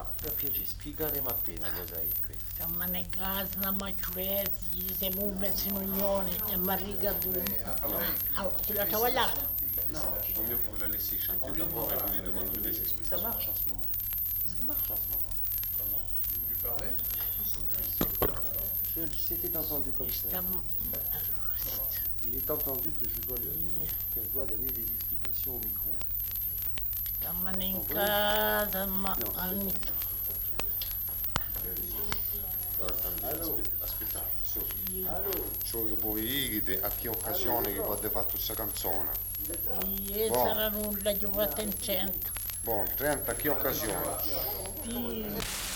per piacere, spiegatemi appena cos'è questo. Siamo in casa, ma ci siamo messi in unione e mi ricordo. Quello che vogliamo? Non, il vaut mieux que vous la laissiez chanter d'abord et vous lui demanderez des Ça explications. marche en ce moment. Ça marche en ce moment. Comment? Vous lui parlez? C'était entendu comme ça. Il est entendu que qu'elle doit donner des explications au micro. Siamo in casa, ma Aspettate, cioè voi dite a che occasione che avete fatto questa canzone? sarà nulla, ci ho fatto in 100. Buon, 30 a che occasione?